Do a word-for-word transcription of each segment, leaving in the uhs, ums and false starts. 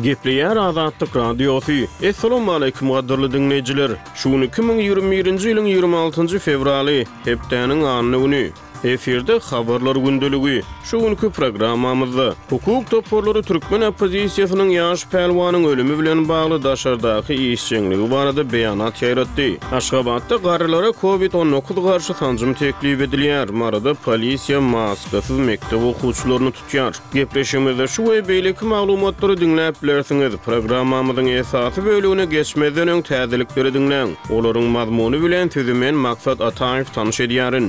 Gepleýär Azatlyk Radiosu. Assalamu alaykum gaderly dinleýijiler. Şu iki bin ýygrimi birinji ýylyň ýygrimi altynjy fevraly hepdeniň anyny güni. Eferde habarlar gündöligi. Şu günkü programmamyzda hukuk toporlary türkmen opozisiýasynyň ýaş pelwanyň ölümi bilen bagly daşardaky işçiligi barada beýanat ýaratdy. Aşgabatda garrylara covid on dokuz garşy sanjym teklip edilýär. Marada polisiýa maskasyz mektep okuwçylaryny tutýar. Gepleşigimizde şu we beýleki maglumatlary dinläp bilersiňiz. Programmamyzyň esasy bölügine geçmeden öň täzelikleri dinleň. Olaryň mazmuny bilen tüzümen maksat Ataýew tanyş edýärin.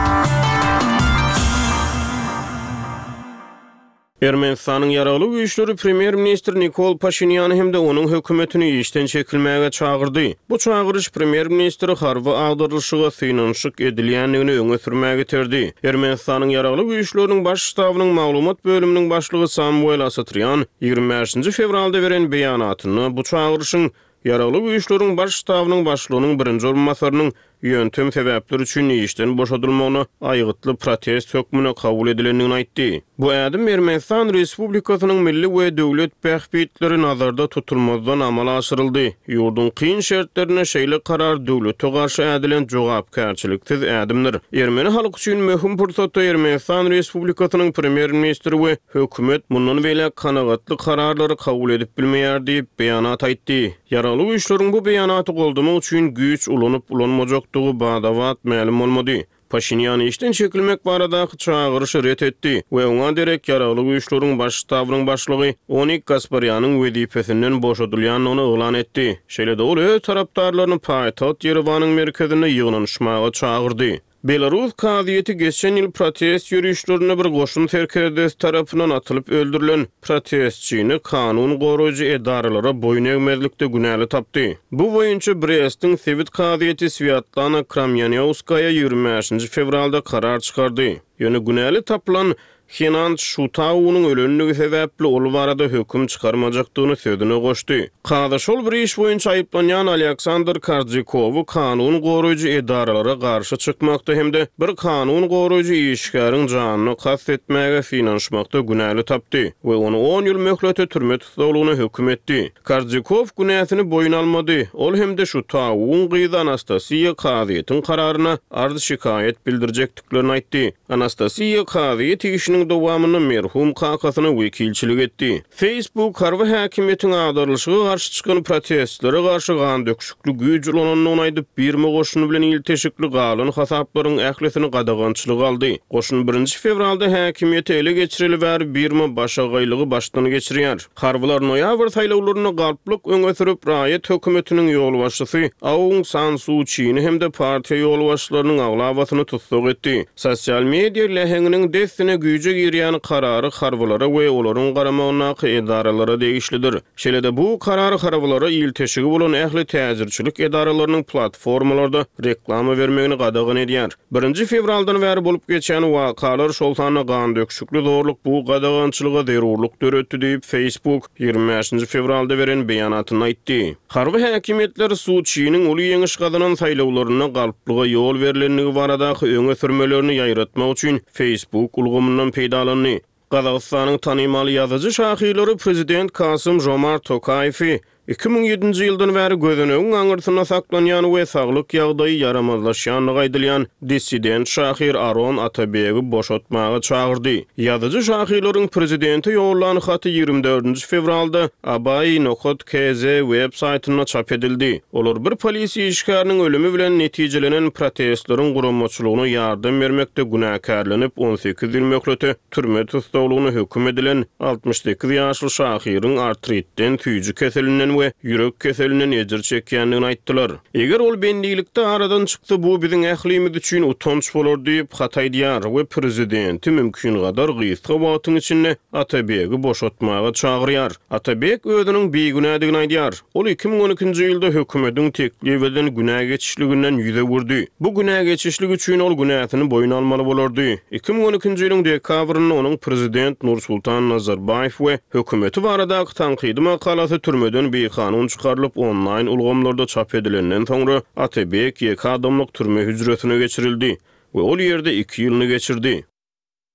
Ermenistanyň ýaraly güýçleri premier ministr Nikol Pashinyan hemde onuň hökümetini işden çekilmäge çağırdy. Bu çağırış premier ministri harby agdarylşyga synanşyk edilýändigini öňe sürmäge getirdi. Ermenistanyň ýaraly güýçleriniň baş ştabynyň maglumat bölüminiň başlygy Samuel Asatryan ýygrimi beşinji fevralda beren beýanatyny bu çağırışyň ýaraly güýçleriň baş ştabynyň başlygynyň birinji orunmasarynyň ýöntem sebäpleri üçin işden boşadylmagyny aýgytly protest hökmüne kabul edilendigini aýtdy. Bu ädim Ermenistan Respublikasynyň milli we döwlet pähbitleri nazarda tutulmazdan amala aşyryldy. Ýurdun kyn şertlerine şeýle karar döwlete garşy ädilen jogapkärçiliksiz ädimdir. Ermeni halky üçin möhüm pursatda Ermenistan Respublikasynyň premier ministri we hökümet mundan beýle kanagatly kararlary kabul edip bilmeýär diýip beýanat aýtdy. Ýaraly güýçleriň bu beýanaty goldamak üçin güýç ulanyp ulanmajak Badavat ma'lum bolmady. Pashinyan işden çekilmek baradaky çağırışy ret etdi we oňa derek ýaraly güýçleriň baş ştabynyň başlygy Onik Gasparyanyň wezipesinden boşadylýanyny elan etdi. Şeýle-de ol öz tarapdarlaryny paýtaht Yerewanyň merkezine ýygnanyşmaga çağırdy. Belarus kaziýeti geçen ýyl protest ýürüýüşlerine bir goşun terkedes tarapyndan atylyp öldürilen protestçini kanun goraýjy edaralara boyun egmezlikde günäli tapdy. Bu boýunça Brest'in Sewit kaziýeti Sviatlana Kramyanowskaýa ýygrimi beşinji fevralda karar çykardy. Ýöne günäli tapylan Henant Şutawunyň ölümligi sebäpli ol barada höküm çykarmajakdygyny sözüne goşdy. Kada şol bir iş boýunça aýyplanýan Aleksandr Kardzikow kanun goraýjy edaralara garşy çykmakda hemde bir kanun goraýjy işgäriň janyny kast etmäge finanşmakda günäli tapdy we onu on ýyl möhlete türme tutulmagyna höküm etdi. Kardzikow günäsini boyun almady. Ol hemde Şutawuň gyzy Anastasiýa kaziýetiň kararyna ardy şikaýet bildirjekdiklerini aýtdy. Anastasiýa kaziýet işiniň dowamyny merhum kakasyna wekilçilik etdi. Facebook harby häkimiýetiň agdarylşyga garşy çykan protestlere garşy gan döküşikli güýç ulananyny aýdyp birme goşuny bilen ilteşikli galan hasaplaryň ählesini gadagançylyk aldy. Goşun birinji fevralda häkimiýeti ele geçirilýär, birme başagaýlygy başdan geçirýär. Harbylar noýabr saýlawlaryny galplyk öňe sürüp raýat hökümetiniň ýol başçysy Aung San Suu Kyi'ni hemde partiýa ýol başçylarynyň aglabasyny tutsak etdi. Sosial media lehenginiň destine güýje girýän karary harbylara we olaryň garamagyna edaralara degişlidir. Şeýle-de bu karary harbylara ilteşigi bolan ähli täzirçilik edaralarynyň platformalarda reklama bermegini gadagan edýär. birinji fevraldan bäri bolup geçen wakalar şol sanyna gan döküşikli zorluk bu gadagançylyga zerurluk döretdi diýip Facebook ýygrimi beşinji fevralda beren beýanatyny aýtdy. Harby häkimetler Suu Kyi'niň uly ýeňiş gazanan saýlawlaryna galplyga ýol berilendigi baradaky öňe sürmelerini ýaýratmak üçin Facebook ulgamyndan peýdalandy. Gazagystanyň tanymaly ýazyjy şahylary prezident Kasym Jomart Tokaýew iki bin ýedinji ýyldan bäri gözünegiň aňyrtyna saklanýan we saglyk ýagdaýy ýaramazlaşýanlygy aýdylýan dissident Şahir Aron Atabegi boşatmaga çağırdy. Ýazyjy şahylaryň prezidenti ýollan haty ýygrimi dördünji fevralda Abay Nokot K Z web saýtyna çap edildi. Olar bir polisiýa işgäriniň ölümi bilen netijelenen protestleriň guramaçylygyna ýardam bermekde günäkärlenip on sekiz ýyl möhlete türme tutulmagyna höküm edilen altmış sekiz ýaşly Şahyryň artritden tüýjü keselinden we ýürek keselinden ejir çekýändigini aýtdylar. Eger ol bendilikde aradan çykdy, bu biziň ählimiz üçin utanç bolar diýip hataýdýar we prezidenti mümkin gadar gysga wagtyň içinde Atabegi boşatmaga çağırýar. Atabek özüniň beýgünädigini aýdýar. Ol iki bin on ikinji ýylda hökümetiň teklip edilen günä geçişliginden ýüze wurdy. Bu günä geçişlik üçin ol günäsini boyun almaly bolardy. iki bin on ikinji ýylyň dekabryny onuň prezident Nursultan Nazarbayew we hökümeti baradaky tanqidi makalasy türmeden bir kanun çıkarılıp online ulgamlarda çap edilenden soňra Atabek ýeki adamlyk türme hüjretine geçirildi we ol ýerde iki ýylyny geçirdi.